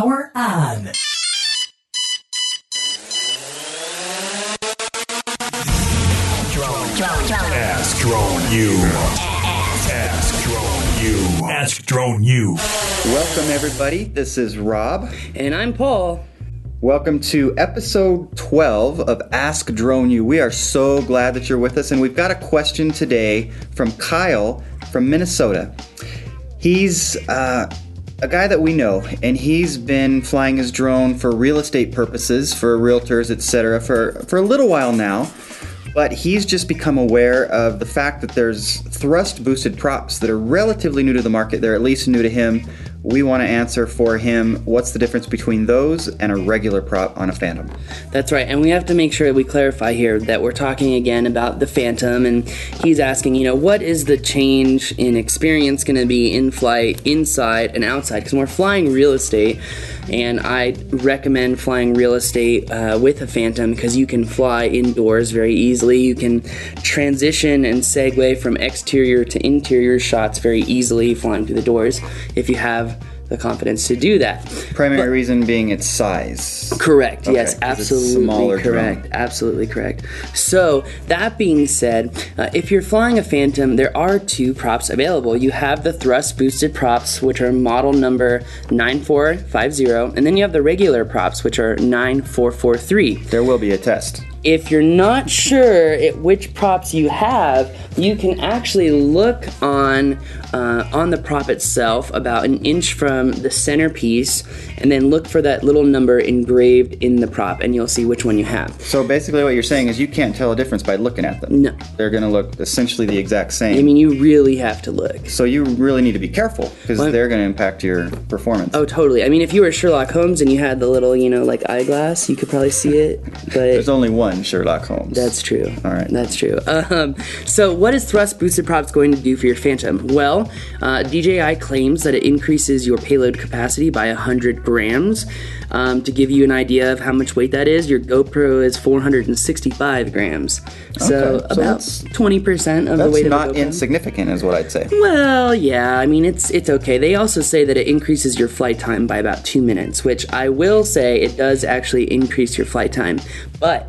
Power on. Ask Drone U. Ask Drone U. Ask Drone U. Welcome, everybody. This is Rob. And I'm Paul. Welcome to episode 12 of Ask Drone U. We are so glad that you're with us, and we've got a question today from Kyle from Minnesota. He's a guy that we know, and he's been flying his drone for real estate purposes, for realtors, etc., for a little while now. But he's just become aware of the fact that there's thrust-boosted props that are relatively new to the market. They're at least new to him. We want to answer for him what's the difference between those and a regular prop on a Phantom. That's right, and we have to make sure that we clarify here that we're talking again about the Phantom, and he's asking, what is the change in experience going to be in flight, inside and outside? Because we're flying real estate, and I recommend flying real estate with a Phantom because you can fly indoors very easily. You can transition and segue from exterior to interior shots very easily flying through the doors if you have the confidence to do that. Primary reason being its size. Correct. Okay, yes, absolutely correct. Drone. Absolutely correct. So that being said, if you're flying a Phantom, there are two props available. You have the thrust boosted props, which are model number 9450, and then you have the regular props, which are 9443. There will be a test. If you're not sure which props you have, you can actually look on the prop itself about an inch from the centerpiece, and then look for that little number engraved in the prop, and you'll see which one you have. So basically what you're saying is you can't tell a difference by looking at them. No. They're going to look essentially the exact same. I mean, you really have to look. So you really need to be careful because they're going to impact your performance. Oh, totally. I mean, if you were Sherlock Holmes and you had the little, like eyeglass, you could probably see it. But there's only one Sherlock Holmes. That's true. All right. That's true. So what is thrust boosted props going to do for your Phantom? Well, DJI claims that it increases your payload capacity by 100 grams. To give you an idea of how much weight that is, your GoPro is 465 grams. So about 20% of the weight of a GoPro. That's not insignificant is what I'd say. Well, yeah, I mean, it's okay. They also say that it increases your flight time by about 2 minutes, which I will say it does actually increase your flight time. But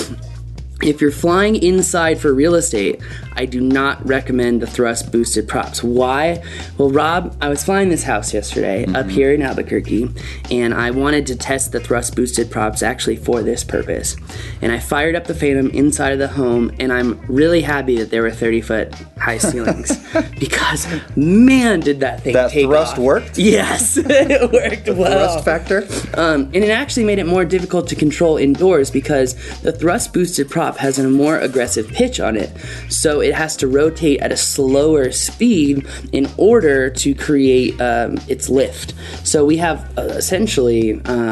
if you're flying inside for real estate, I do not recommend the thrust boosted props. Why? Well, Rob, I was flying this house yesterday up here in Albuquerque, and I wanted to test the thrust boosted props actually for this purpose. And I fired up the Phantom inside of the home, and I'm really happy that there were 30-foot high ceilings because, man, did that thing take off. That thrust worked? Yes, it worked well. Thrust factor? And it actually made it more difficult to control indoors because the thrust boosted prop has a more aggressive pitch on it. So it has to rotate at a slower speed in order to create its lift. So we have essentially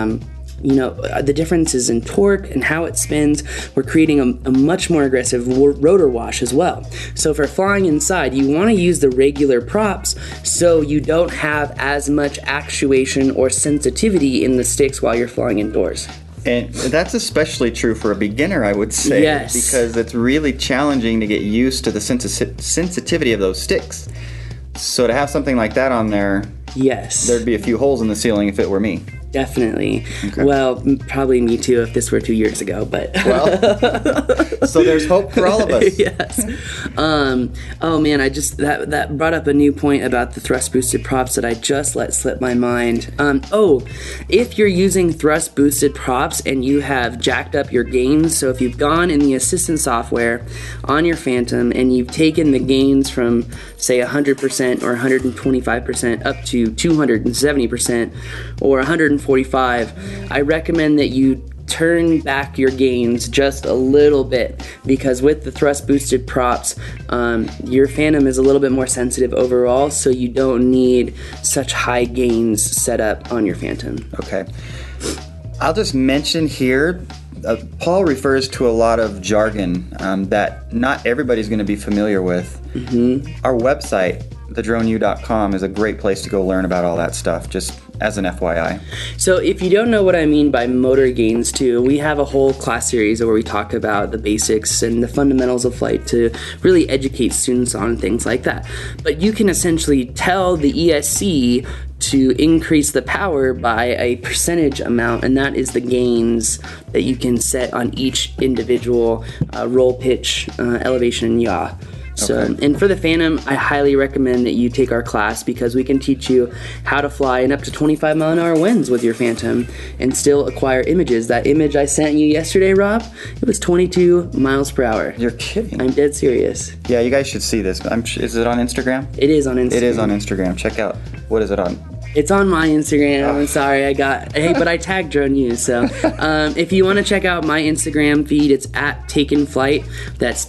the differences in torque and how it spins. We're creating a much more aggressive rotor wash as well. So for flying inside, you want to use the regular props so you don't have as much actuation or sensitivity in the sticks while you're flying indoors. And that's especially true for a beginner, I would say, yes, because it's really challenging to get used to the sensitivity of those sticks. So to have something like that on there, yes, there'd be a few holes in the ceiling if it were me. Definitely. Okay. Well, probably me too if this were 2 years ago, but... Well, so there's hope for all of us. Yes. Oh man, that brought up a new point about the thrust boosted props that I just let slip my mind. If you're using thrust boosted props and you have jacked up your gains, so if you've gone in the assistant software on your Phantom and you've taken the gains from, say, 100% or 125% up to 270% or 145, I recommend that you turn back your gains just a little bit because with the thrust boosted props, your Phantom is a little bit more sensitive overall, so you don't need such high gains set up on your Phantom. Okay. I'll just mention here, Paul refers to a lot of jargon that not everybody's going to be familiar with. Our website, thedroneu.com, is a great place to go learn about all that stuff, just as an FYI. So if you don't know what I mean by motor gains too, we have a whole class series where we talk about the basics and the fundamentals of flight to really educate students on things like that. But you can essentially tell the ESC to increase the power by a percentage amount, and that is the gains that you can set on each individual roll, pitch, elevation, and yaw. So, Okay. and for the Phantom, I highly recommend that you take our class because we can teach you how to fly in up to 25 mile an hour winds with your Phantom and still acquire images. That image I sent you yesterday, Rob, it was 22 miles per hour. You're kidding. I'm dead serious. Yeah, you guys should see this. Is it on Instagram? It is on Instagram. It is on Instagram. Check out. What is it on? It's on my Instagram. I'm sorry, but I tagged Drone U. So if you want to check out my Instagram feed, it's at Taken Flight. That's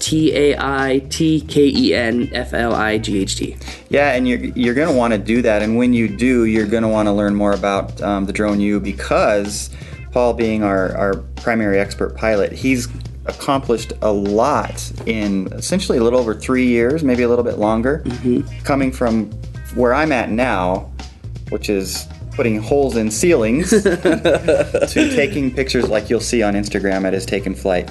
TAITKENFLIGHT. Yeah, and you're going to want to do that. And when you do, you're going to want to learn more about the Drone U, because Paul, being our primary expert pilot, he's accomplished a lot in essentially a little over 3 years, maybe a little bit longer, coming from where I'm at now, which is putting holes in ceilings, to taking pictures like you'll see on Instagram at his Taken Flight.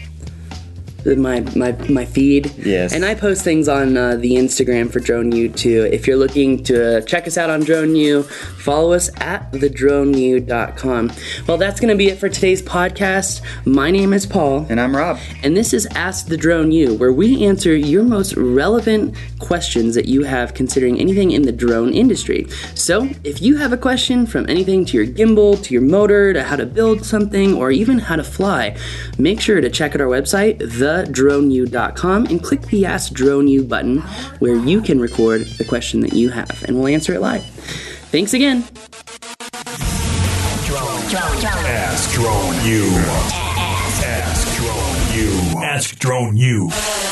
My feed. Yes. And I post things on the Instagram for Drone U too. If you're looking to check us out on Drone U, follow us at thedroneu.com. Well, that's going to be it for today's podcast. My name is Paul. And I'm Rob. And this is Ask the Drone U, where we answer your most relevant questions that you have considering anything in the drone industry. So if you have a question from anything to your gimbal, to your motor, to how to build something, or even how to fly, make sure to check out our website, thedroneu.com, and click the Ask Drone U button where you can record the question that you have, and we'll answer it live. Thanks again. Ask Drone U. Ask Drone U. Ask Drone U.